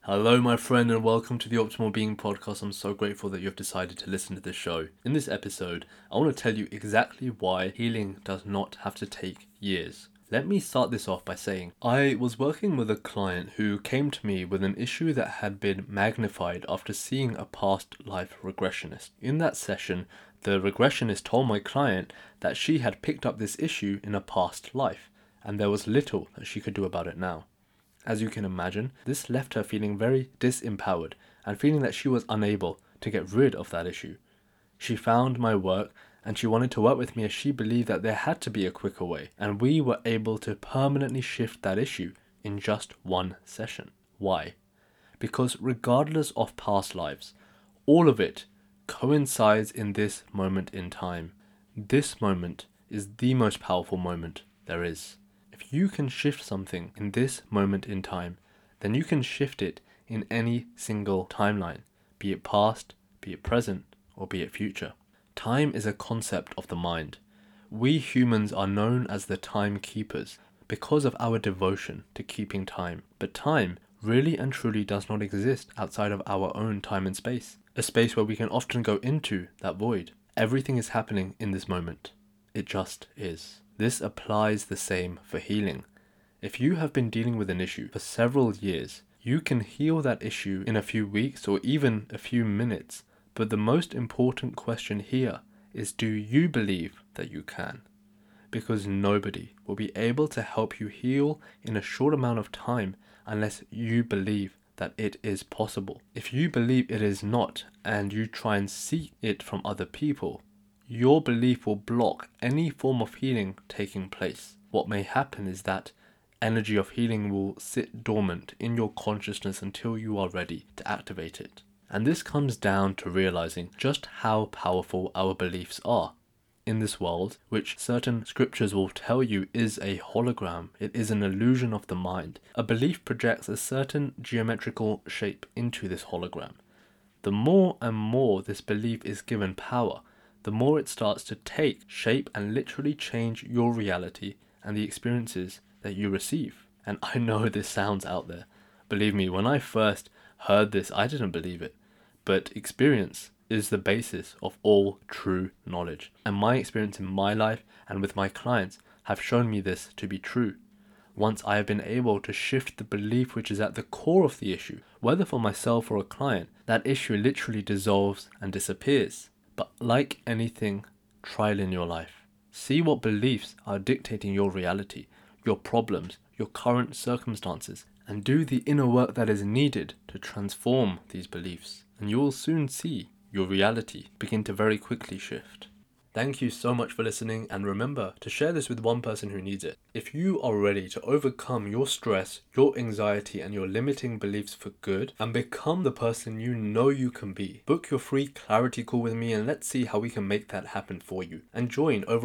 Hello, my friend, and welcome to the Optimal Being podcast. I'm so grateful that you have decided to listen to this show. In this episode, I want to tell you exactly why healing does not have to take years. Let me start this off by saying I was working with a client who came to me with an issue that had been magnified after seeing a past life regressionist. In that session, the regressionist told my client that she had picked up this issue in a past life, and there was little that she could do about it now. As you can imagine, this left her feeling very disempowered and feeling that she was unable to get rid of that issue. She found my work and she wanted to work with me as she believed that there had to be a quicker way, and we were able to permanently shift that issue in just one session. Why? Because regardless of past lives, all of it coincides in this moment in time. This moment is the most powerful moment there is. If you can shift something in this moment in time, then you can shift it in any single timeline, be it past, be it present, or be it future. Time is a concept of the mind. We humans are known as the timekeepers because of our devotion to keeping time. But time really and truly does not exist outside of our own time and space, a space where we can often go into that void. Everything is happening in this moment. It just is. This applies the same for healing. If you have been dealing with an issue for several years, you can heal that issue in a few weeks or even a few minutes. But the most important question here is, do you believe that you can? Because nobody will be able to help you heal in a short amount of time unless you believe that it is possible. If you believe it is not and you try and seek it from other people, your belief will block any form of healing taking place. What may happen is that energy of healing will sit dormant in your consciousness until you are ready to activate it. And this comes down to realizing just how powerful our beliefs are. In this world, which certain scriptures will tell you is a hologram, it is an illusion of the mind, a belief projects a certain geometrical shape into this hologram. The more and more this belief is given power, the more it starts to take shape and literally change your reality and the experiences that you receive. And I know this sounds out there. Believe me, when I first heard this, I didn't believe it. But experience is the basis of all true knowledge. And my experience in my life and with my clients have shown me this to be true. Once I have been able to shift the belief which is at the core of the issue, whether for myself or a client, that issue literally dissolves and disappears. But like anything, trial in your life. See what beliefs are dictating your reality, your problems, your current circumstances, and do the inner work that is needed to transform these beliefs. And you will soon see your reality begin to very quickly shift. Thank you so much for listening, and remember to share this with one person who needs it. If you are ready to overcome your stress, your anxiety, and your limiting beliefs for good, and become the person you know you can be, book your free clarity call with me and let's see how we can make that happen for you. And join over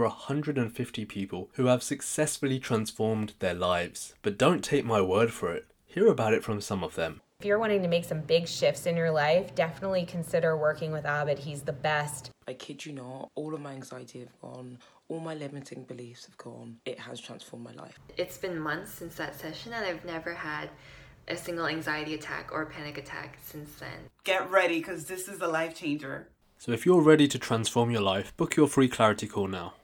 150 people who have successfully transformed their lives. But don't take my word for it. Hear about it from some of them. If you're wanting to make some big shifts in your life, definitely consider working with Abid. He's the best. I kid you not, all of my anxiety have gone, all my limiting beliefs have gone. It has transformed my life. It's been months since that session and I've never had a single anxiety attack or panic attack since then. Get ready, because this is a life changer. So if you're ready to transform your life, book your free clarity call now.